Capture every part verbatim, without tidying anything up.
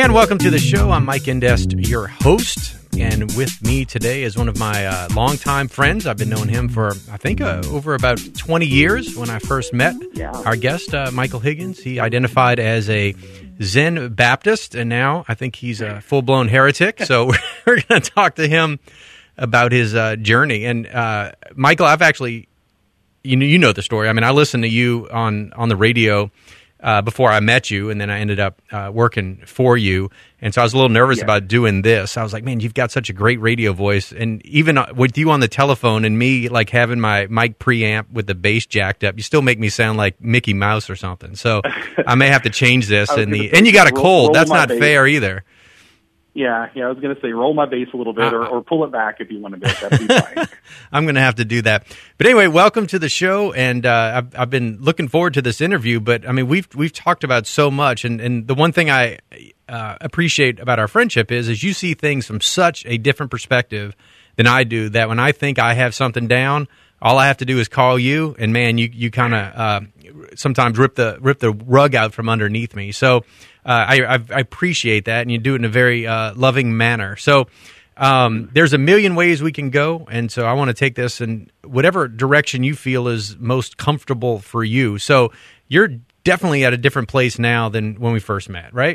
And welcome to the show. I'm Mike Indest, your host, and with me today is one of my uh, longtime friends. I've been knowing him for, I think, uh, over about twenty years when I first met yeah. our guest, uh, Michael Higgins. He identified as a Zen Baptist, and now I think he's a full-blown heretic, so we're going to talk to him about his uh, journey. And uh, Michael, I've actually, you know, you know the story. I mean, I listened to you on, on the radio Uh, before I met you, and then I ended up uh, working for you. And so I was a little nervous yeah. about doing this. I was like, man, you've got such a great radio voice. And even with you on the telephone and me like having my mic preamp with the bass jacked up, you still make me sound like Mickey Mouse or something. So I may have to change this. And the and you got a roll, cold. roll That's not bass. fair either. Yeah, yeah. I was going to say roll my bass a little bit, uh, or, or pull it back if you want to do it. That'd be fine. I'm going to have to do that. But anyway, welcome to the show, and uh, I've, I've been looking forward to this interview. But I mean, we've we've talked about so much, and, and the one thing I uh, appreciate about our friendship is is you see things from such a different perspective than I do. That when I think I have something down, all I have to do is call you, and man, you you kind of uh, sometimes rip the rip the rug out from underneath me. So. Uh, I, I, I appreciate that, and you do it in a very uh, loving manner. So um, there's a million ways we can go, and so I want to take this in whatever direction you feel is most comfortable for you. So you're definitely at a different place now than when we first met, right?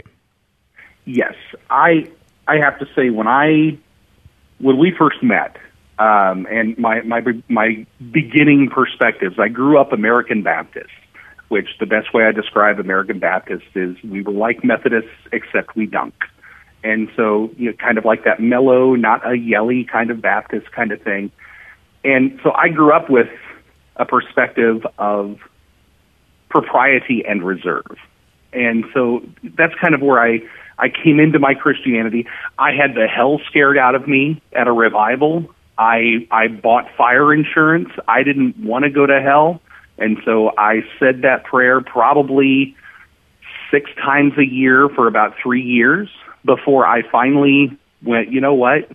Yes, I I have to say when I when we first met, um, and my my my beginning perspectives, I grew up American Baptist. Which the best way I describe American Baptists is we were like Methodists, except we dunk. And so, you know, kind of like that mellow, not a yelly kind of Baptist kind of thing. And so I grew up with a perspective of propriety and reserve. And so that's kind of where I, I came into my Christianity. I had the hell scared out of me at a revival. I, I bought fire insurance. I didn't want to go to hell. And so I said that prayer probably six times a year for about three years before I finally went, you know what?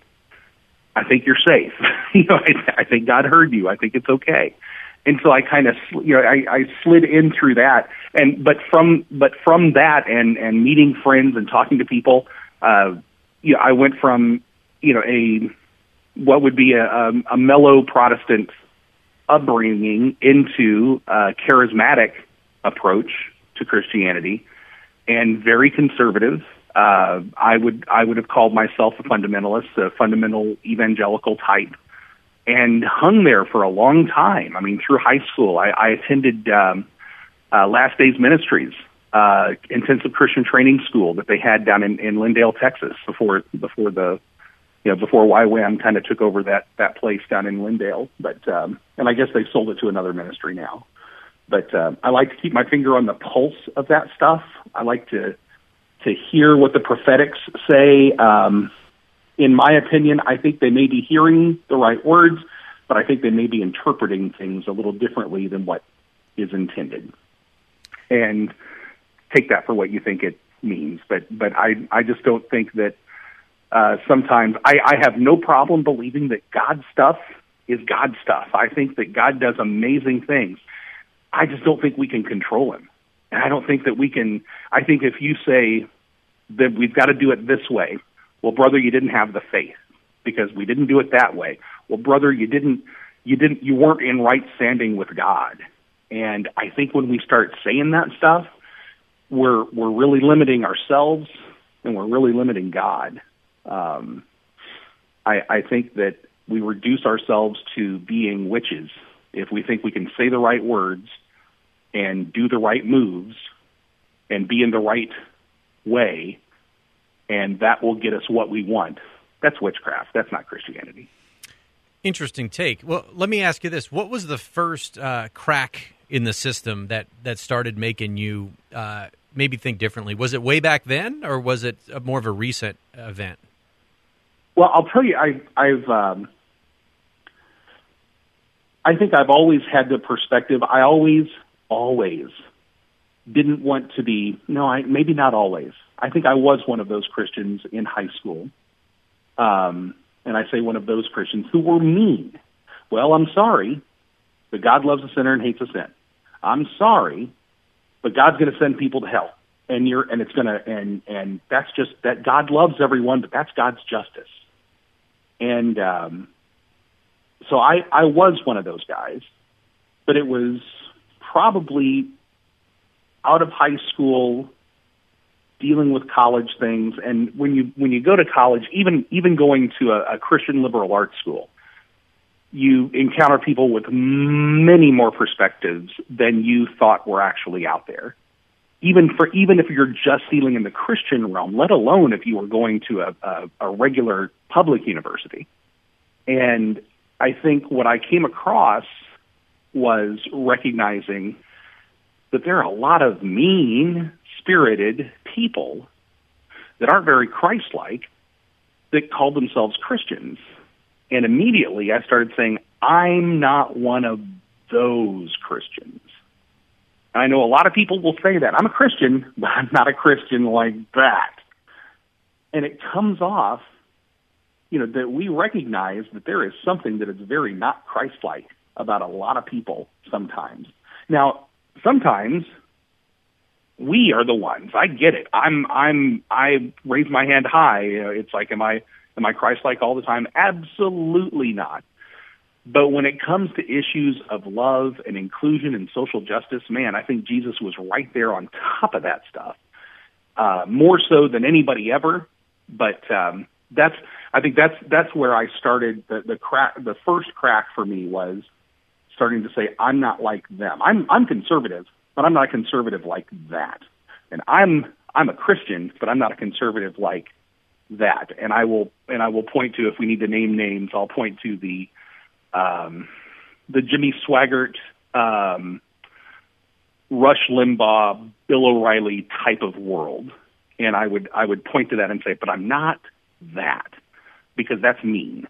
I think you're safe. you know, I, I think God heard you. I think it's okay. And so I kind of, you know, I, I slid in through that. And but from but from that and and meeting friends and talking to people, uh, you know, I went from you know a what would be a, a, a mellow Protestant upbringing into a charismatic approach to Christianity, and very conservative. Uh, I would I would have called myself a fundamentalist, a fundamental evangelical type, and hung there for a long time. I mean, through high school, I, I attended um, uh, Last Days Ministries, uh, intensive Christian training school that they had down in, in Lindale, Texas, before before the you know, before Y WAM kind of took over that, that place down in Lindale. But, um, and I guess they sold it to another ministry now. But, um, I like to keep my finger on the pulse of that stuff. I like to, to hear what the prophetics say. Um, in my opinion, I think they may be hearing the right words, but I think they may be interpreting things a little differently than what is intended. And take that for what you think it means. But, but I, I just don't think that, Uh, sometimes I, I have no problem believing that God's stuff is God's stuff. I think that God does amazing things. I just don't think we can control him. And I don't think that we can, I think if you say that we've got to do it this way, well, brother, you didn't have the faith because we didn't do it that way. Well, brother, you didn't, you didn't, you weren't in right standing with God. And I think when we start saying that stuff, we're, we're really limiting ourselves and we're really limiting God. Um, I, I think that we reduce ourselves to being witches if we think we can say the right words and do the right moves and be in the right way, and that will get us what we want. That's witchcraft. That's not Christianity. Interesting take. Well, let me ask you this. What was the first uh, crack in the system that, that started making you uh, maybe think differently? Was it way back then, or was it a, more of a recent event? Well, I'll tell you, I, I've, um, I think I've always had the perspective. I always, always didn't want to be. No, I maybe not always. I think I was one of those Christians in high school, um, and I say one of those Christians who were mean. Well, I'm sorry, but God loves a sinner and hates a sin. I'm sorry, but God's going to send people to hell. and you're and it's gonna and and that's just that God loves everyone, but that's God's justice. And um, so I I was one of those guys, but it was probably out of high school, dealing with college things, and when you when you go to college, even even going to a, a Christian liberal arts school, you encounter people with many more perspectives than you thought were actually out there. Even for even if you're just dealing in the Christian realm, let alone if you were going to a, a, a regular public university. And I think what I came across was recognizing that there are a lot of mean-spirited people that aren't very Christ-like that call themselves Christians. And immediately I started saying, I'm not one of those Christians. And I know a lot of people will say that. I'm a Christian, but I'm not a Christian like that. And it comes off, you know, that we recognize that there is something that is very not Christ-like about a lot of people sometimes. Now, sometimes we are the ones. I get it. I'm, I'm, I raise my hand high. You know, it's like, am I, am I Christ-like all the time? Absolutely not. But when it comes to issues of love and inclusion and social justice, man, I think Jesus was right there on top of that stuff, uh, more so than anybody ever. But um, that's, I think that's that's where I started. The the crack, the first crack for me was starting to say, I'm not like them. I'm I'm conservative, but I'm not a conservative like that. And I'm I'm a Christian, but I'm not a conservative like that. And I will and I will point to, if we need to name names, I'll point to the um, the Jimmy Swaggart, um, Rush Limbaugh, Bill O'Reilly type of world. And I would I would point to that and say, but I'm not that, because that's mean.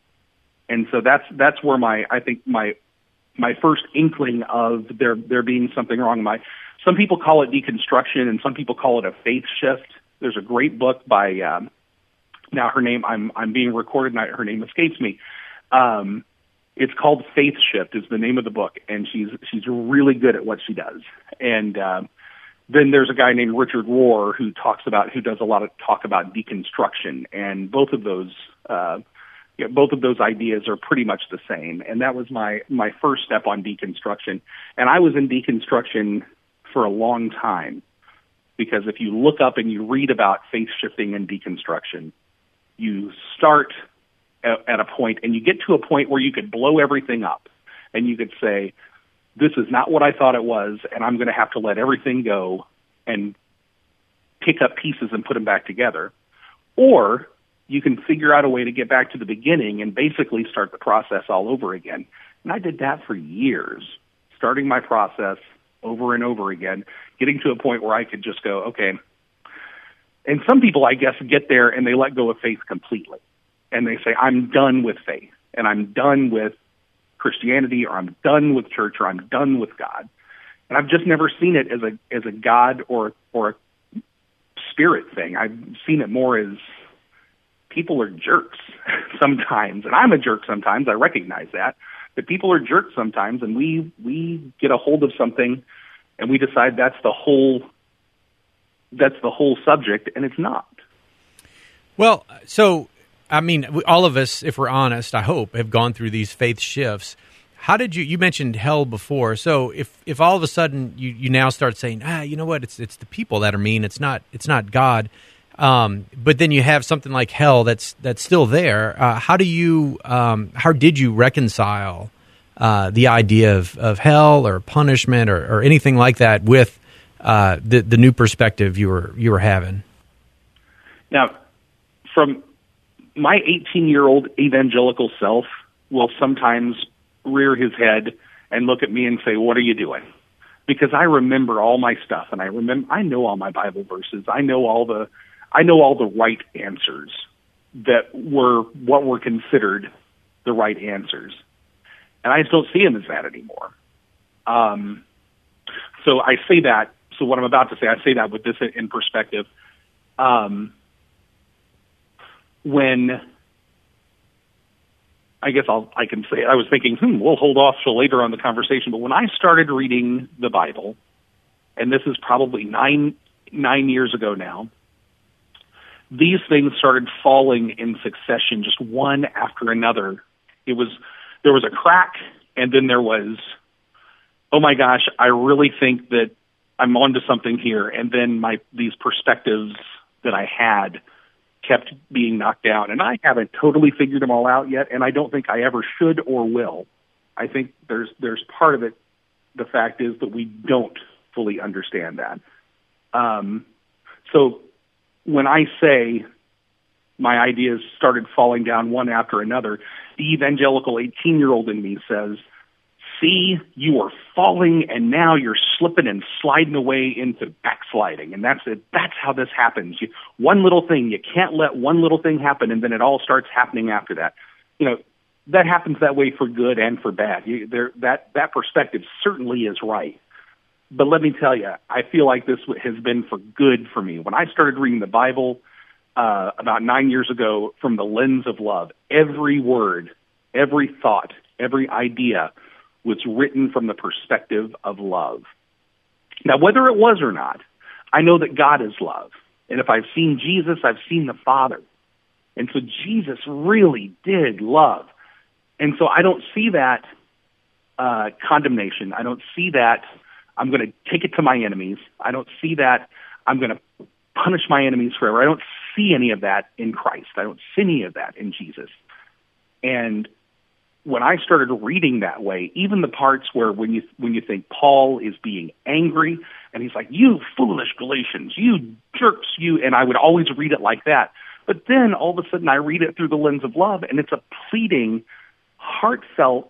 And so that's that's where my I think my my first inkling of there there being something wrong. My some people call it deconstruction, and some people call it a faith shift. There's a great book by um, now her name I'm I'm being recorded and I, her name escapes me. Um, it's called Faith Shift is the name of the book, and she's she's really good at what she does. And um, then there's a guy named Richard Rohr who talks about who does a lot of talk about deconstruction, and both of those. Uh, Yeah, both of those ideas are pretty much the same. And that was my, my first step on deconstruction. And I was in deconstruction for a long time, because if you look up and you read about faith shifting and deconstruction, you start at, at a point and you get to a point where you could blow everything up and you could say, this is not what I thought it was, and I'm going to have to let everything go and pick up pieces and put them back together. Or you can figure out a way to get back to the beginning and basically start the process all over again. And I did that for years, starting my process over and over again, getting to a point where I could just go, okay. And some people, I guess, get there and they let go of faith completely. And they say, I'm done with faith, and I'm done with Christianity, or I'm done with church, or I'm done with God. And I've just never seen it as a as a God or or a spirit thing. I've seen it more as people are jerks sometimes, and I'm a jerk sometimes. I recognize that, but people are jerks sometimes, and we we get a hold of something, and we decide that's the whole that's the whole subject, and it's not. Well, so I mean, we- all of us, if we're honest, I hope, have gone through these faith shifts. How did you? You mentioned hell before, so if if all of a sudden you, you now start saying, ah, you know what, it's it's the people that are mean. It's not it's not God. Um, but then you have something like hell that's that's still there. Uh, how do you? Um, how did you reconcile uh, the idea of, of hell or punishment or, or anything like that with uh, the the new perspective you were you were having? Now, from my eighteen-year-old evangelical self will sometimes rear his head and look at me and say, "What are you doing?" Because I remember all my stuff, and I remember I know all my Bible verses. I know all the I know all the right answers that were what were considered the right answers. And I just don't see them as that anymore. Um, so I say that, so what I'm about to say, I say that with this in perspective. Um, when, I guess I'll, I can say, I was thinking, hmm, we'll hold off till later on the conversation, but when I started reading the Bible, and this is probably nine, nine years ago now, these things started falling in succession, just one after another. It was, there was a crack, and then there was, oh my gosh, I really think that I'm onto something here. And then my, these perspectives that I had kept being knocked down, and I haven't totally figured them all out yet. And I don't think I ever should or will. I think there's, there's part of it. The fact is that we don't fully understand that. Um, so when I say my ideas started falling down one after another, the evangelical eighteen-year-old in me says, see, you are falling, and now you're slipping and sliding away into backsliding. And that's it. That's how this happens. You, one little thing, you can't let one little thing happen, and then it all starts happening after that. You know, that happens that way for good and for bad. You, there, that, that perspective certainly is right. But let me tell you, I feel like this has been for good for me. When I started reading the Bible uh, about nine years ago from the lens of love, every word, every thought, every idea was written from the perspective of love. Now, whether it was or not, I know that God is love. And if I've seen Jesus, I've seen the Father. And so Jesus really did love. And so I don't see that uh, condemnation. I don't see that I'm going to take it to my enemies. I don't see that I'm going to punish my enemies forever. I don't see any of that in Christ. I don't see any of that in Jesus. And when I started reading that way, even the parts where when you when you think Paul is being angry and he's like, you foolish Galatians, you jerks, you, and I would always read it like that. But then all of a sudden I read it through the lens of love, and it's a pleading, heartfelt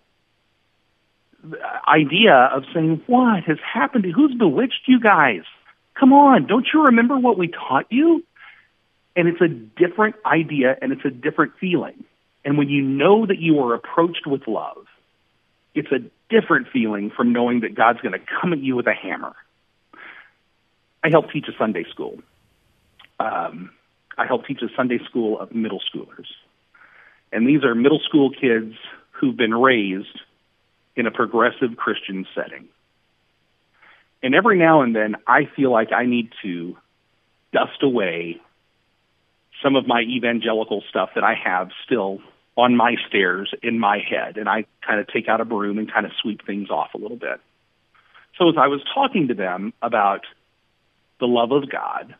idea of saying, what has happened to, who's bewitched you guys? Come on, don't you remember what we taught you? And it's a different idea, and it's a different feeling. And when you know that you are approached with love, it's a different feeling from knowing that God's going to come at you with a hammer. I help teach a Sunday school. Um, I help teach a Sunday school of middle schoolers. And these are middle school kids who've been raised in a progressive Christian setting. And every now and then, I feel like I need to dust away some of my evangelical stuff that I have still on my stairs in my head, and I kind of take out a broom and kind of sweep things off a little bit. So as I was talking to them about the love of God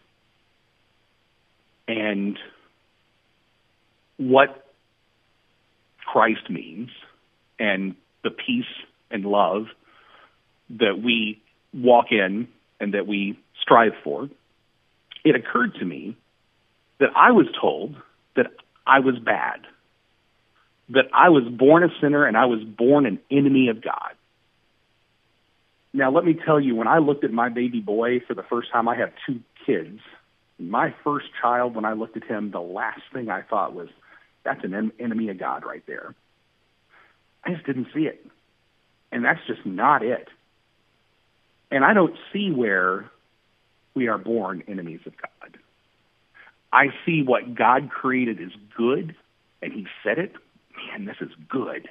and what Christ means and the peace and love that we walk in and that we strive for, it occurred to me that I was told that I was bad, that I was born a sinner and I was born an enemy of God. Now, let me tell you, when I looked at my baby boy for the first time, I have two kids. My first child, when I looked at him, the last thing I thought was, that's an en- enemy of God right there. I just didn't see it. And that's just not it. And I don't see where we are born enemies of God. I see what God created is good, and he said it. Man, this is good.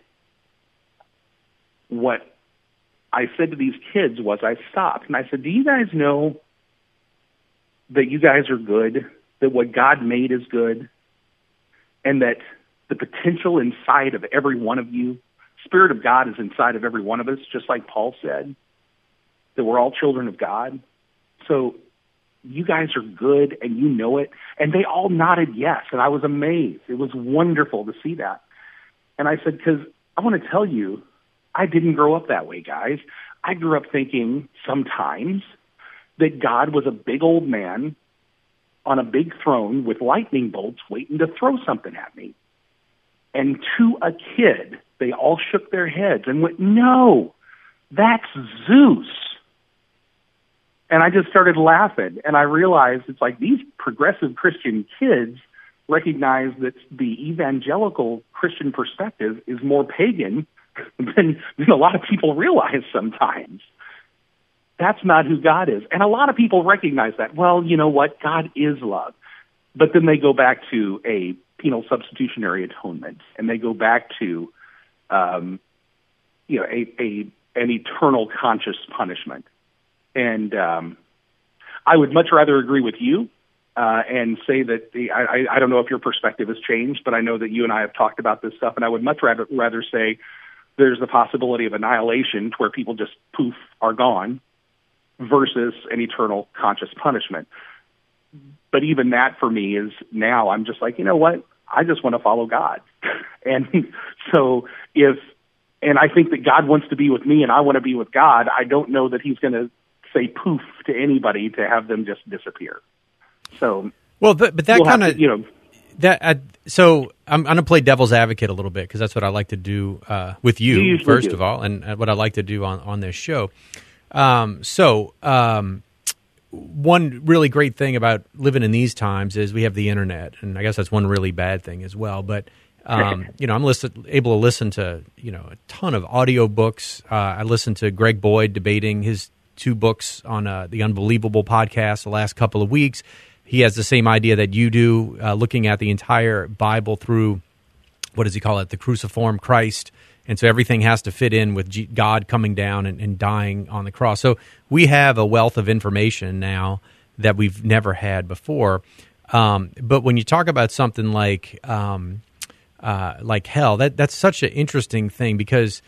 What I said to these kids was, I stopped, and I said, do you guys know that you guys are good, that what God made is good, and that the potential inside of every one of you, Spirit of God is inside of every one of us, just like Paul said, that we're all children of God. So you guys are good, and you know it. And they all nodded yes, and I was amazed. It was wonderful to see that. And I said, because I want to tell you, I didn't grow up that way, guys. I grew up thinking sometimes that God was a big old man on a big throne with lightning bolts waiting to throw something at me. And to a kid, they all shook their heads and went, no, that's Zeus. And I just started laughing, and I realized it's like these progressive Christian kids recognize that the evangelical Christian perspective is more pagan than, than a lot of people realize sometimes. That's not who God is. And a lot of people recognize that. Well, you know what? God is love. But then they go back to a penal substitutionary atonement, and they go back to um, you know, a, a an eternal conscious punishment. And um, I would much rather agree with you uh, and say that the, I, I don't know if your perspective has changed, but I know that you and I have talked about this stuff, and I would much rather, rather say there's the possibility of annihilation to where people just poof are gone versus an eternal conscious punishment. But even that for me is now I'm just like, you know what? I just want to follow God. And so if, and I think that God wants to be with me and I want to be with God, I don't know that he's going to say poof to anybody to have them just disappear. So, well, but, but that we'll kind of, you know, that, uh, so I'm, I'm going to play devil's advocate a little bit because that's what I like to do uh, with you, you first do. of all, and uh, what I like to do on, on this show. Um, so, um, one really great thing about living in these times is we have the internet, and I guess that's one really bad thing as well. But um, you know, I'm listen, able to listen to you know a ton of audio books. Uh, I listened to Greg Boyd debating his two books on uh, the Unbelievable podcast the last couple of weeks. He has the same idea that you do, uh, looking at the entire Bible through what does he call it, the cruciform Christ. And so everything has to fit in with G- God coming down and, and dying on the cross. So we have a wealth of information now that we've never had before. Um, but when you talk about something like um, uh, like hell, that that's such an interesting thing because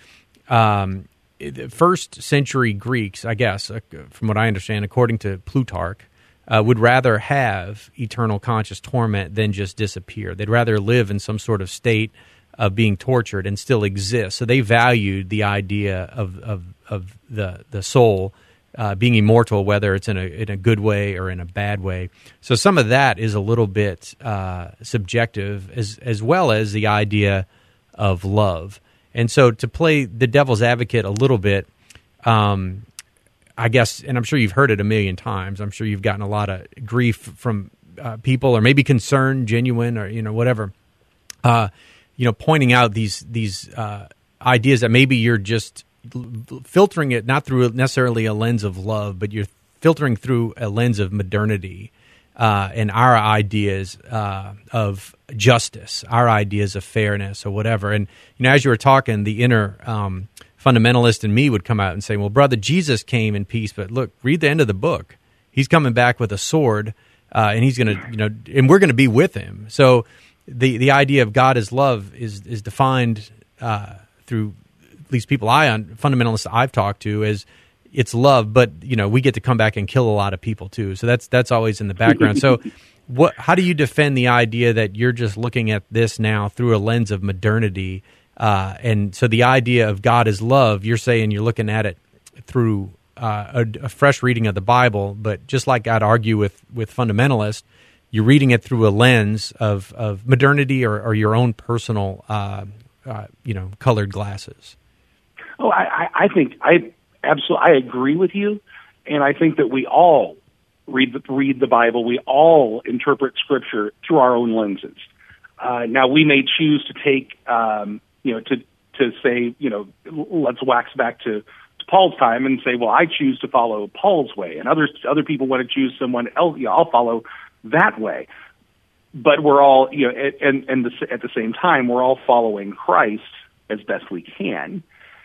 um, the first century Greeks, I guess, uh, from what I understand, according to Plutarch, uh, would rather have eternal conscious torment than just disappear. They'd rather live in some sort of state of being tortured and still exist. So they valued the idea of of, of the the soul uh, being immortal, whether it's in a in a good way or in a bad way. So some of that is a little bit uh, subjective, as as well as the idea of love. And so to play the devil's advocate a little bit, um, I guess, and I'm sure you've heard it a million times. I'm sure you've gotten a lot of grief from uh, people, or maybe concern, genuine, or you know whatever. Uh, you know, pointing out these these uh, ideas that maybe you're just filtering it not through necessarily a lens of love, but you're filtering through a lens of modernity uh, and our ideas uh, of justice, our ideas of fairness or whatever. And, you know, as you were talking, the inner um, fundamentalist in me would come out and say, well, brother, Jesus came in peace, but look, read the end of the book. He's coming back with a sword, uh, and he's going to, you know, and we're going to be with him. So the the idea of God as love is is defined uh, through at least people I on fundamentalists I've talked to as it's love, but you know we get to come back and kill a lot of people too. So that's that's always in the background. So what? How do you defend the idea that you're just looking at this now through a lens of modernity? Uh, and so the idea of God as love, you're saying you're looking at it through uh, a, a fresh reading of the Bible, but just like I'd argue with with fundamentalists, you're reading it through a lens of, of modernity or, or your own personal, uh, uh, you know, colored glasses. Oh, I, I think I absolutely I agree with you, and I think that we all read the, read the Bible. We all interpret Scripture through our own lenses. Uh, now, we may choose to take, um, you know, to to say, you know, let's wax back to, to Paul's time and say, well, I choose to follow Paul's way, and others other people want to choose someone else. You know, I'll follow that way. But we're all, you know, and, and the, at the same time, we're all following Christ as best we can.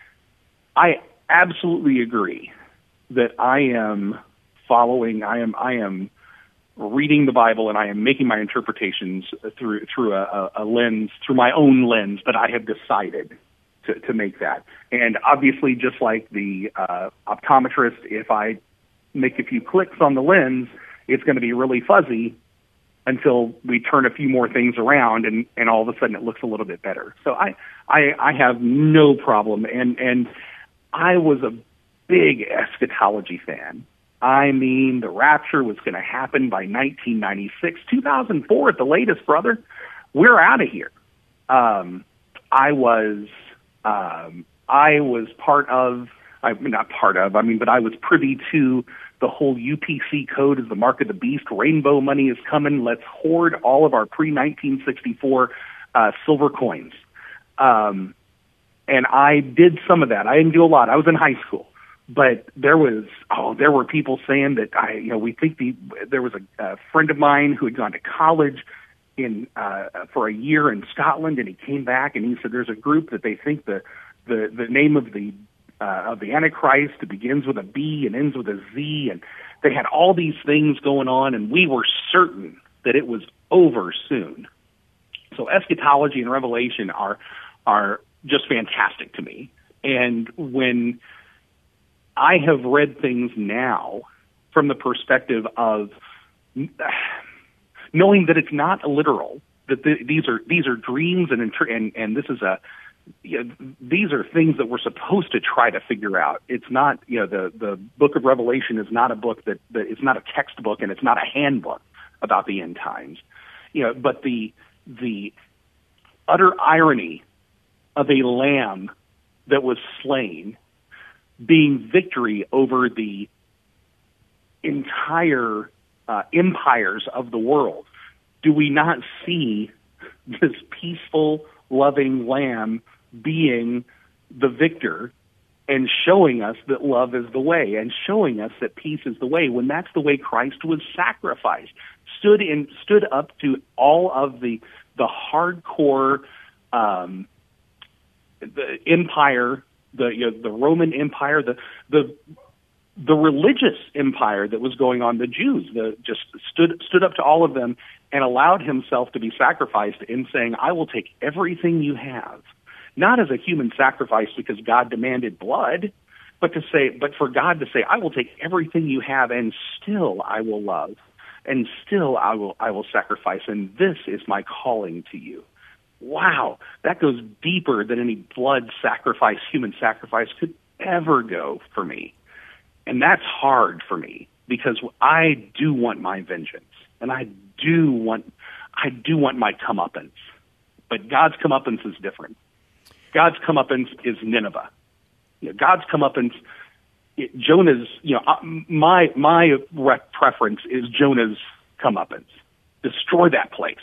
I absolutely agree that I am following, I am, I am reading the Bible, and I am making my interpretations through through a, a lens, through my own lens, but I have decided to, to make that. And obviously, just like the uh, optometrist, if I make a few clicks on the lens, it's going to be really fuzzy until we turn a few more things around, and, and all of a sudden it looks a little bit better. So I, I, I have no problem. And, and I was a big eschatology fan. I mean, the rapture was going to happen by nineteen ninety-six, two thousand four at the latest, brother. We're out of here. Um, I was, um, I was part of, I mean, not part of, I mean, but I was privy to the whole U P C code is the mark of the beast. Rainbow money is coming. Let's hoard all of our pre nineteen sixty-four uh, silver coins. Um, and I did some of that. I didn't do a lot. I was in high school. But there was, oh, there were people saying that I, you know, we think the, there was a, a friend of mine who had gone to college in, uh, for a year in Scotland, and he came back and he said there's a group that they think the, the, the name of the, uh, of the Antichrist that begins with a B and ends with a Z, and they had all these things going on, and we were certain that it was over soon. So eschatology and Revelation are are just fantastic to me. And when I have read things now from the perspective of knowing that it's not literal, that the, these are these are dreams, and and and this is a you know, these are things that we're supposed to try to figure out. It's not, you know, the the book of Revelation is not a book that, that it's not a textbook, and it's not a handbook about the end times. You know, but the the utter irony of a lamb that was slain being victory over the entire uh, empires of the world. Do we not see this peaceful, loving lamb being the victor and showing us that love is the way, and showing us that peace is the way, when that's the way Christ was sacrificed, stood in, stood up to all of the the hardcore um, the empire, the you know, the Roman Empire, the the the religious empire that was going on, the Jews, the just stood stood up to all of them and allowed himself to be sacrificed in saying, "I will take everything you have." Not as a human sacrifice because God demanded blood, but to say, but for God to say, "I will take everything you have, and still I will love, and still I will I will sacrifice, and this is my calling to you." Wow, that goes deeper than any blood sacrifice, human sacrifice could ever go for me, and that's hard for me because I do want my vengeance, and I do want I do want my comeuppance, but God's comeuppance is different. God's comeuppance is Nineveh. You know, God's comeuppance, it, Jonah's, you know, uh, my my re- preference is Jonah's comeuppance. Destroy that place.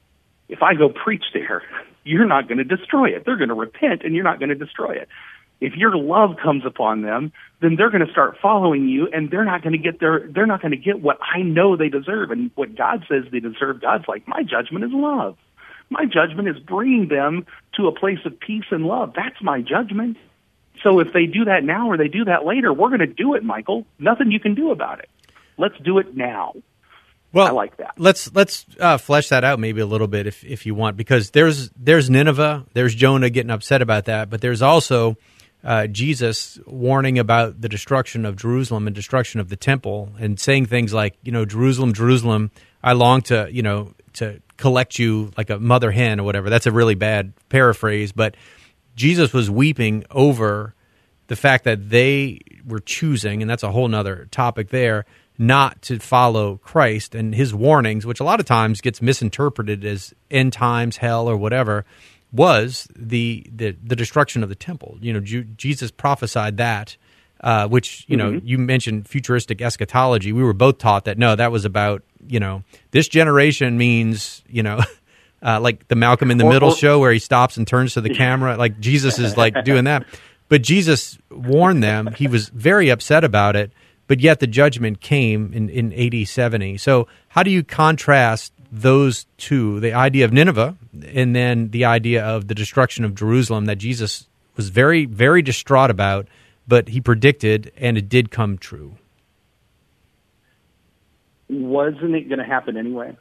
If I go preach there, you're not going to destroy it. They're going to repent, and you're not going to destroy it. If your love comes upon them, then they're going to start following you, and they're not going to get their, they're not going to get what I know they deserve, and what God says they deserve. God's like, my judgment is love. My judgment is bringing them to a place of peace and love. That's my judgment. So if they do that now or they do that later, we're going to do it, Michael. Nothing you can do about it. Let's do it now. Well, I like that. Let's let's uh, flesh that out maybe a little bit if if you want, because there's there's Nineveh, there's Jonah getting upset about that, but there's also uh, Jesus warning about the destruction of Jerusalem and destruction of the temple, and saying things like, you know, Jerusalem, Jerusalem, I long to, you know, to collect you like a mother hen or whatever. That's a really bad paraphrase, but Jesus was weeping over the fact that they were choosing, and that's a whole nother topic there, not to follow Christ, and his warnings, which a lot of times gets misinterpreted as end times, hell, or whatever, was the the, the destruction of the temple. You know, Ju- Jesus prophesied that, uh, which, you know, mm-hmm. you mentioned futuristic eschatology. We were both taught that, no, that was about, you know, this generation means, you know, uh, like the Malcolm in the or, Middle or, show where he stops and turns to the camera, like Jesus is like doing that. But Jesus warned them. He was very upset about it, but yet the judgment came in, in A D seventy. So how do you contrast those two, the idea of Nineveh and then the idea of the destruction of Jerusalem that Jesus was very, very distraught about, but he predicted, and it did come true? Wasn't it going to happen anyway?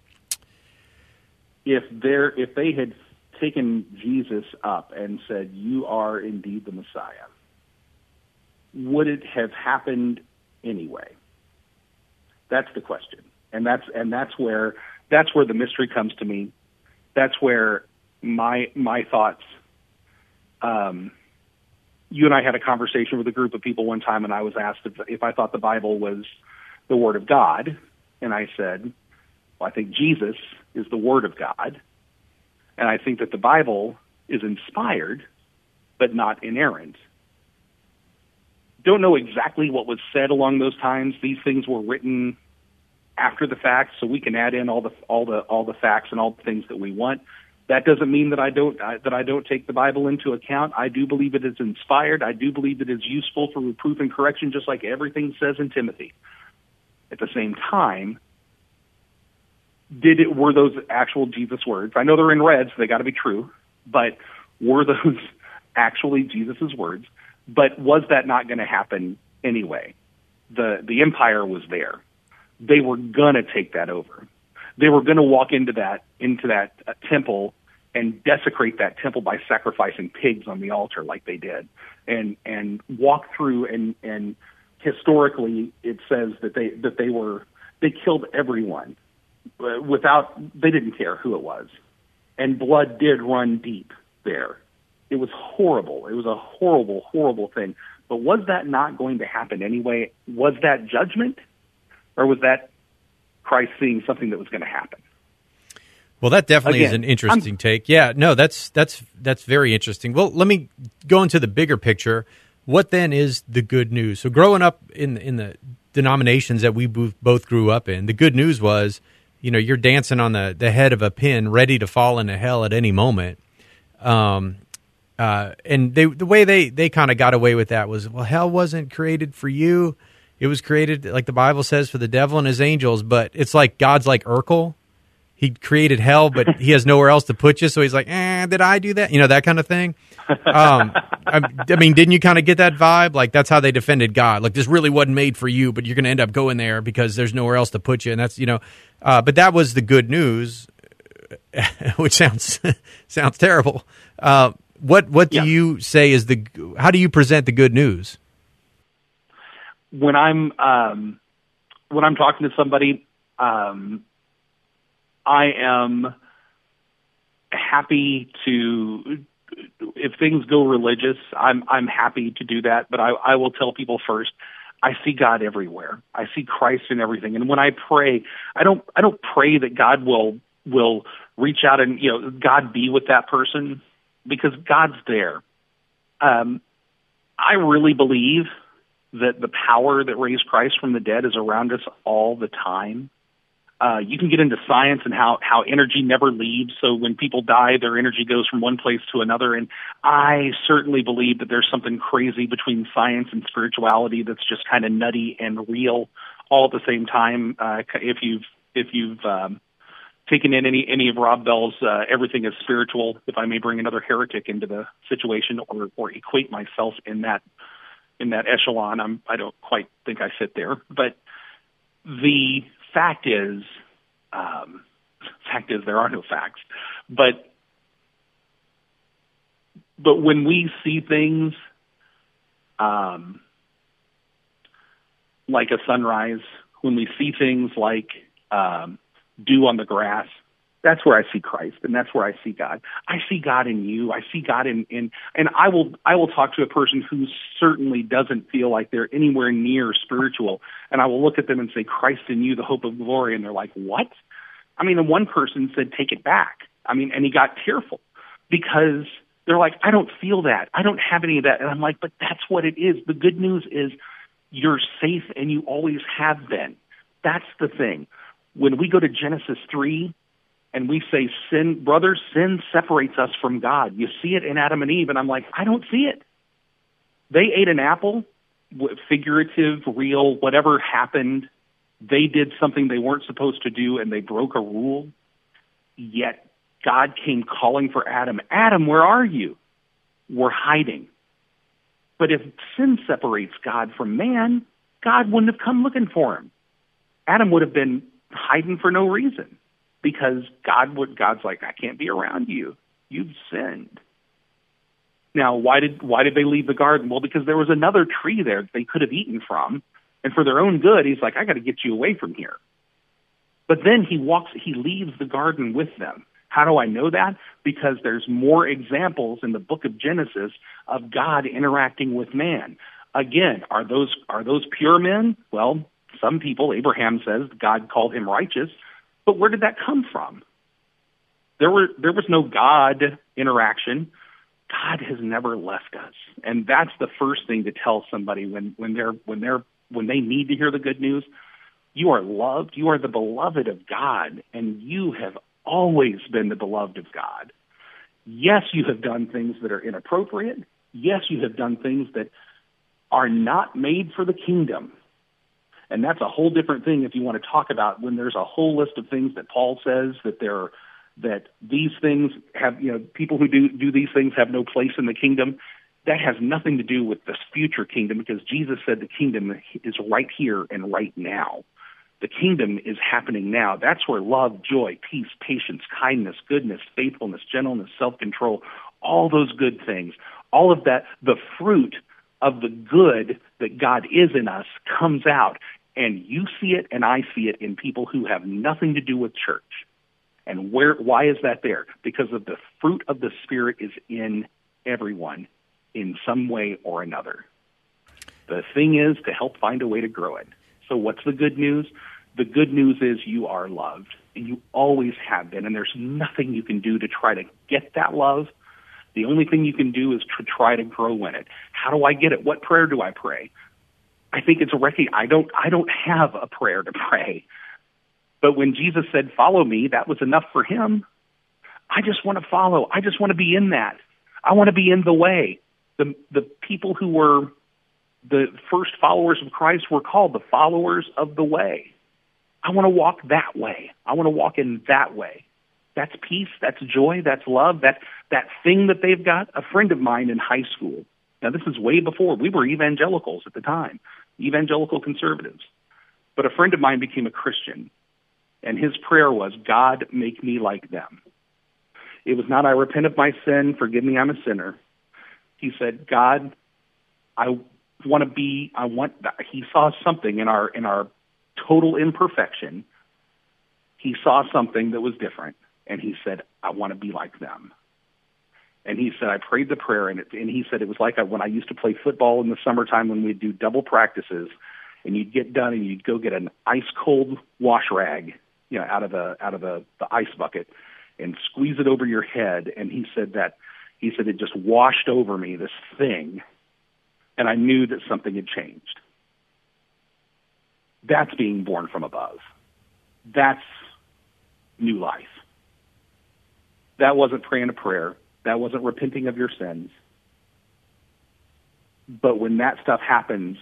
If there, if they had taken Jesus up and said, "You are indeed the Messiah," would it have happened anyway? That's the question, and that's and that's where that's where the mystery comes to me. That's where my my thoughts. Um, you and I had a conversation with a group of people one time, and I was asked if, if I thought the Bible was the Word of God, and I said, well, I think Jesus is the Word of God, and I think that the Bible is inspired, but not inerrant. Don't know exactly what was said along those times. These things were written after the fact, so we can add in all the all the all the facts and all the things that we want. That doesn't mean that I don't uh, that I don't take the Bible into account. I do believe it is inspired. I do believe it is useful for reproof and correction, just like everything says in Timothy. At the same time, did it were those actual Jesus words? I know they're in red, so they got to be true. But were those actually Jesus's words? But was that not going to happen anyway? the the empire was there. They were gonna take that over. They were gonna walk into that into that uh, temple and desecrate that temple by sacrificing pigs on the altar like they did, and and walk through and and historically it says that they that they were they killed everyone uh, without they didn't care who it was, and blood did run deep there. It was horrible. It was a horrible, horrible thing. But was that not going to happen anyway? Was that judgment, or was that Christ seeing something that was going to happen? Well, that definitely Again, is an interesting I'm, take. Yeah, no, that's that's that's very interesting. Well, let me go into the bigger picture. What then is the good news? So, growing up in in the denominations that we both grew up in, the good news was, you know, you're dancing on the, the head of a pin, ready to fall into hell at any moment. Um, uh, and they, the way they, they kind of got away with that was, well, hell wasn't created for you. It was created, like the Bible says, for the devil and his angels. But it's like God's like Urkel. He created hell, but he has nowhere else to put you. So he's like, eh, did I do that? You know, that kind of thing. Um, I, I mean, didn't you kind of get that vibe? Like, that's how they defended God. Like, this really wasn't made for you, but you're going to end up going there because there's nowhere else to put you. And that's, you know, uh, but that was the good news, which sounds sounds terrible. Uh, what what do yeah. you say is the, how do you present the good news? When I'm, um, when I'm talking to somebody, um, I am happy to, if things go religious, I'm I'm happy to do that. But I, I will tell people first, I see God everywhere. I see Christ in everything. And when I pray, I don't I don't pray that God will will reach out and, you know, God be with that person, because God's there. Um, I really believe that the power that raised Christ from the dead is around us all the time. Uh, you can get into science and how, how energy never leaves. So when people die, their energy goes from one place to another. And I certainly believe that there's something crazy between science and spirituality that's just kind of nutty and real all at the same time. Uh, if you've if you've um, taken in any any of Rob Bell's uh, Everything is Spiritual, if I may bring another heretic into the situation, or or equate myself in that in that echelon, I'm I don't quite think I fit there. But the fact is, um, fact is, there are no facts. But but when we see things um, like a sunrise, when we see things like um, dew on the grass, that's where I see Christ, and that's where I see God. I see God in you. I see God in, in and I will I will talk to a person who certainly doesn't feel like they're anywhere near spiritual, and I will look at them and say, Christ in you, the hope of glory, and they're like, what? I mean, the one person said, take it back. I mean, and he got tearful because they're like, I don't feel that. I don't have any of that. And I'm like, but that's what it is. The good news is you're safe, and you always have been. That's the thing. When we go to Genesis three, and we say, sin, brothers, sin separates us from God. You see it in Adam and Eve, and I'm like, I don't see it. They ate an apple, figurative, real, whatever happened. They did something they weren't supposed to do, and they broke a rule. Yet God came calling for Adam. Adam, where are you? We're hiding. But if sin separates God from man, God wouldn't have come looking for him. Adam would have been hiding for no reason. Because God would, God's like, I can't be around you. You've sinned. Now, why did why did they leave the garden? Well, because there was another tree there that they could have eaten from, and for their own good, he's like, I got to get you away from here. But then he walks, he leaves the garden with them. How do I know that? Because there's more examples in the book of Genesis of God interacting with man. Again, are those are those pure men? Well, some people, Abraham says God called him righteous. But where did that come from? There were there was no God interaction. God has never left us, and that's the first thing to tell somebody when when they're when they're when they need to hear the good news. You are loved. You are the beloved of God, and you have always been the beloved of God. Yes, you have done things that are inappropriate. Yes, you have done things that are not made for the kingdom. And that's a whole different thing if you want to talk about when there's a whole list of things that Paul says that there, that these things have, you know, people who do, do these things have no place in the kingdom. that has nothing to do with this future kingdom, because Jesus said the kingdom is right here and right now. The kingdom is happening now. That's where love, joy, peace, patience, kindness, goodness, faithfulness, gentleness, self-control, all those good things, all of that, the fruit of the good that God is in us comes out. And you see it and I see it in people who have nothing to do with church. And where? Why is that there? Because of the fruit of the Spirit is in everyone in some way or another. The thing is to help find a way to grow it. So what's the good news? The good news is you are loved, and you always have been, and there's nothing you can do to try to get that love. The only thing you can do is to try to grow in it. How do I get it? What prayer do I pray? I think it's a rec- I don't I don't have a prayer to pray. But when Jesus said, follow me, that was enough for him. I just want to follow. I just want to be in that. I want to be in the way. The the people who were the first followers of Christ were called the followers of the way. I want to walk that way. I want to walk in that way. That's peace. That's joy. That's love. That that thing that they've got. A friend of mine in high school. Now, this is way before. We were evangelicals at the time, evangelical conservatives. But a friend of mine became a Christian, and his prayer was, God, make me like them. It was not, I repent of my sin, forgive me, I'm a sinner. He said, God, I want to be, I want that. He saw something in our in our total imperfection. He saw something that was different, and he said, I want to be like them. And he said, I prayed the prayer, and, it, and he said it was like when I used to play football in the summertime when we'd do double practices, and you'd get done and you'd go get an ice-cold wash rag, you know, out of the out of the, the ice bucket, and squeeze it over your head. And he said that he said it just washed over me, this thing, and I knew that something had changed. That's being born from above. That's new life. That wasn't praying a prayer. That wasn't repenting of your sins. But when that stuff happens,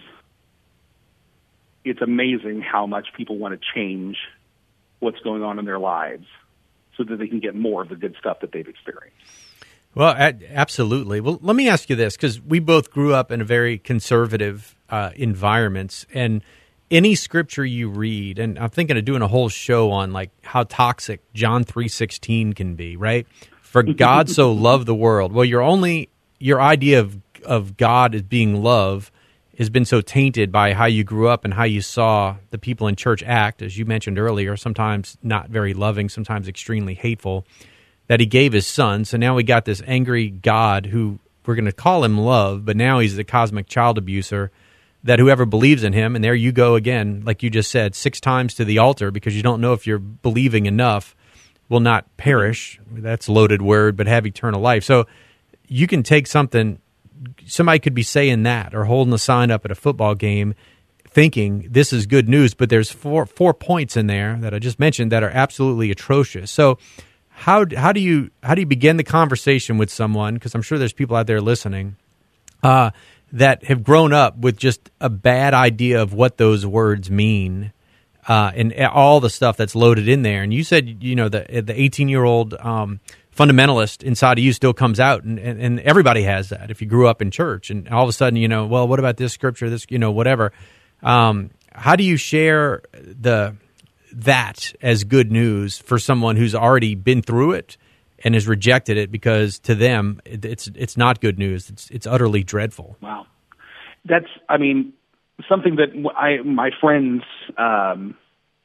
it's amazing how much people want to change what's going on in their lives so that they can get more of the good stuff that they've experienced. Well, absolutely. Well, let me ask you this, because we both grew up in a very conservative uh, environments, and any scripture you read, and I'm thinking of doing a whole show on like how toxic John three sixteen can be, right? For God so loved the world. Well, your only your idea of of God as being love has been so tainted by how you grew up and how you saw the people in church act, as you mentioned earlier, sometimes not very loving, sometimes extremely hateful, that he gave his son. So now we got this angry God who we're going to call him love, but now he's the cosmic child abuser, that whoever believes in him, and there you go again, like you just said, six times to the altar because you don't know if you're believing enough, will not perish. That's a loaded word, but have eternal life. So you can take something, somebody could be saying that or holding a sign up at a football game thinking this is good news, but there's four four points in there that I just mentioned that are absolutely atrocious. So how how do you how do you begin the conversation with someone, because I'm sure there's people out there listening, uh, that have grown up with just a bad idea of what those words mean, uh, and all the stuff that's loaded in there. And you said, you know, the the eighteen-year-old um, fundamentalist inside of you still comes out, and, and, and everybody has that if you grew up in church. And all of a sudden, you know, well, what about this scripture, this, you know, whatever. Um, how do you share the that as good news for someone who's already been through it and has rejected it because to them it, it's it's not good news. It's it's utterly dreadful. Wow, that's I mean something that I my friends um,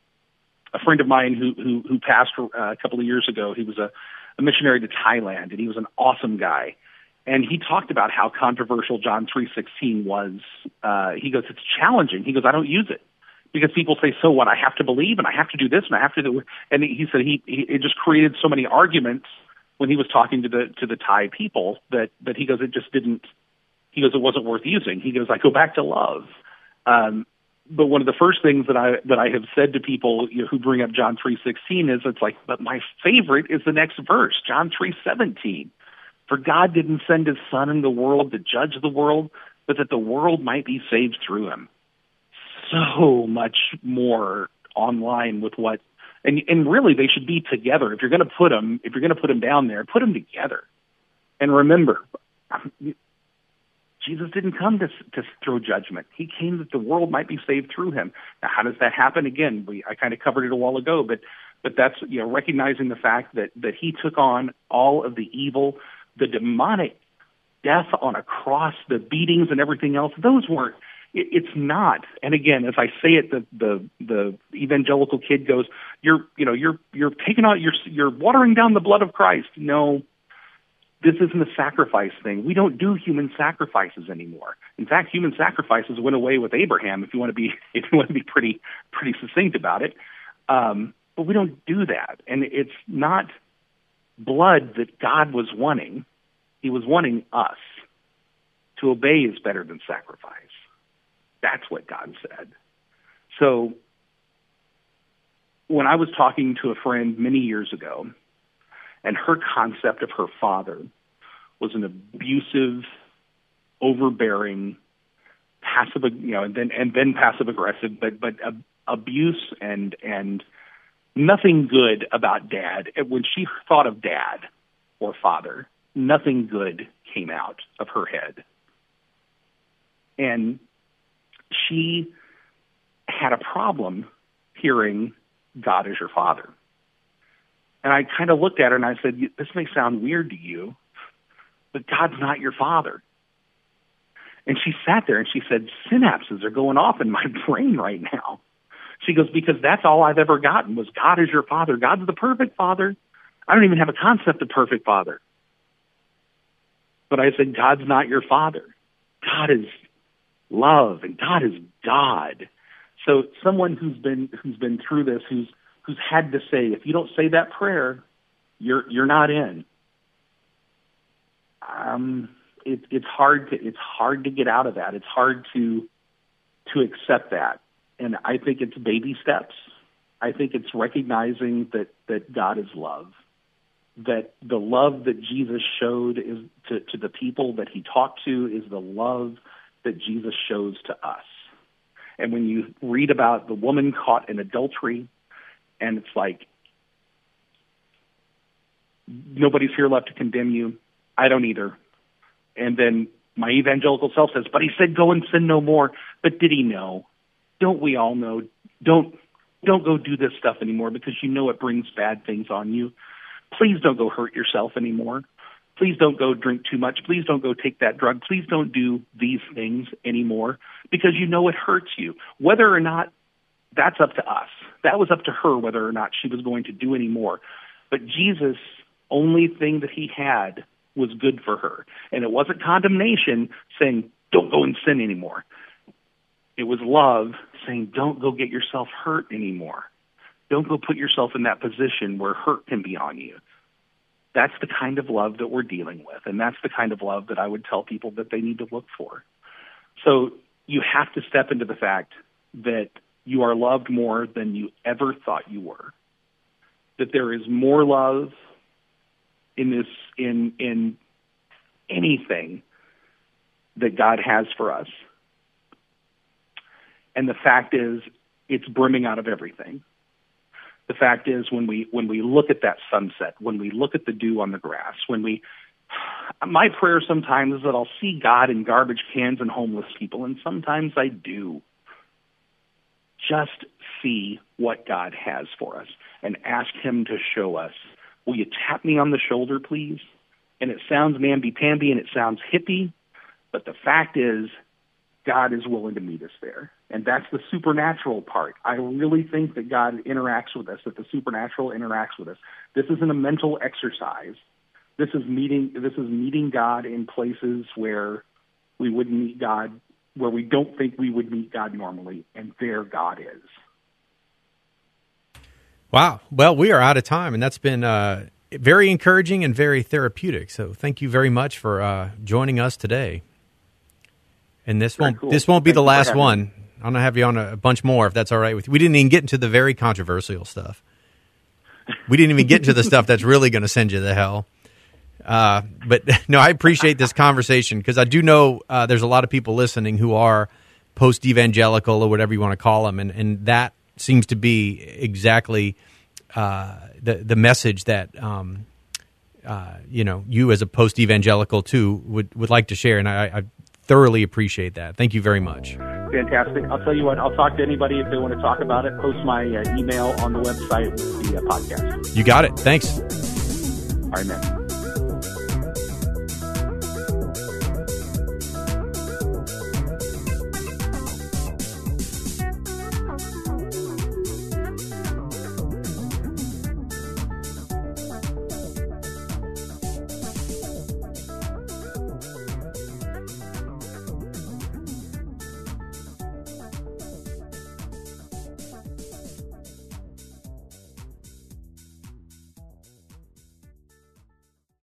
a friend of mine who who, who passed uh, a couple of years ago. He was a, a missionary to Thailand, and he was an awesome guy. And he talked about how controversial John three sixteen was. Uh, he goes, it's challenging. He goes, I don't use it. Because people say, so what, I have to believe and I have to do this and I have to do, and he said he, he it just created so many arguments when he was talking to the to the Thai people that, that he goes, it just didn't, he goes, it wasn't worth using. He goes, I go back to love. Um, but one of the first things that I that I have said to people, you know, who bring up John three sixteen is it's like, but my favorite is the next verse, John three seventeen. For God didn't send his son in the world to judge the world, but that the world might be saved through him. So much more online with what, and and really they should be together. If you're going to put them, if you're going to put them down there, put them together. And remember, Jesus didn't come to to throw judgment. He came that the world might be saved through him. Now, how does that happen? Again, we I kind of covered it a while ago, but but that's, you know, recognizing the fact that that he took on all of the evil, the demonic death on a cross, the beatings and everything else. Those weren't. It, it's not. And again, as I say it, the the the evangelical kid goes, "You're you know you're you're taking out you're you're watering down the blood of Christ." No. This isn't a sacrifice thing. We don't do human sacrifices anymore. In fact, human sacrifices went away with Abraham. If you want to be, if you want to be pretty, pretty succinct about it, um, but we don't do that. And it's not blood that God was wanting. He was wanting us. To obey is better than sacrifice. That's what God said. So, when I was talking to a friend many years ago, and her concept of her father was an abusive, overbearing, passive, you know, and then and then passive aggressive, but but uh, abuse and and nothing good about dad. When she thought of dad or father, nothing good came out of her head, and she had a problem hearing God is your father. And I kind of looked at her and I said, this may sound weird to you, but God's not your father. And she sat there and she said, synapses are going off in my brain right now. She goes, because that's all I've ever gotten was God is your father. God's the perfect father. I don't even have a concept of perfect father. But I said, God's not your father. God is love and God is God. So someone who's been who's been through this, who's who's had to say, if you don't say that prayer, you're you're not in. Um, it, it's hard to it's hard to get out of that. It's hard to to accept that, and I think it's baby steps. I think it's recognizing that that God is love, that the love that Jesus showed is to, to the people that he talked to is the love that Jesus shows to us. And when you read about the woman caught in adultery, and it's like, nobody's here left to condemn you. I don't either. And then my evangelical self says, but he said, go and sin no more. But did he know? Don't we all know? Don't, don't go do this stuff anymore because you know it brings bad things on you. Please don't go hurt yourself anymore. Please don't go drink too much. Please don't go take that drug. Please don't do these things anymore because you know it hurts you. Whether or not, that's up to us. That was up to her whether or not she was going to do any more. But Jesus, only thing that he had was good for her. And it wasn't condemnation saying, don't go and sin anymore. It was love saying, don't go get yourself hurt anymore. Don't go put yourself in that position where hurt can be on you. That's the kind of love that we're dealing with. And that's the kind of love that I would tell people that they need to look for. So you have to step into the fact that you are loved more than you ever thought you were. That there is more love in this, in in anything that God has for us. And the fact is, it's brimming out of everything. The fact is, when we when we look at that sunset, when we look at the dew on the grass, when we, my prayer sometimes is that I'll see God in garbage cans and homeless people, and sometimes I do. Just see what God has for us and ask him to show us. Will you tap me on the shoulder, please? And it sounds namby-pamby and it sounds hippie, but the fact is God is willing to meet us there. And that's the supernatural part. I really think that God interacts with us, that the supernatural interacts with us. This isn't a mental exercise. This is meeting, this is meeting God in places where we wouldn't meet God, where we don't think we would meet God normally, and there God is. Wow. Well, we are out of time, and that's been uh, very encouraging and very therapeutic. So thank you very much for uh, joining us today. And this very won't cool. this won't be Thank the last one. Me. I'm going to have you on a bunch more, if that's all right with you. We didn't even get into the very controversial stuff. We didn't even get into the stuff that's really going to send you to hell. Uh, but no, I appreciate this conversation because I do know uh, there's a lot of people listening who are post-evangelical or whatever you want to call them, and, and that seems to be exactly uh, the the message that um, uh, you know you as a post-evangelical too would, would like to share. And I, I thoroughly appreciate that. Thank you very much. Fantastic. I'll tell you what, I'll talk to anybody if they want to talk about it. Post my uh, email on the website with the uh, podcast. You got it. Thanks. All right, man.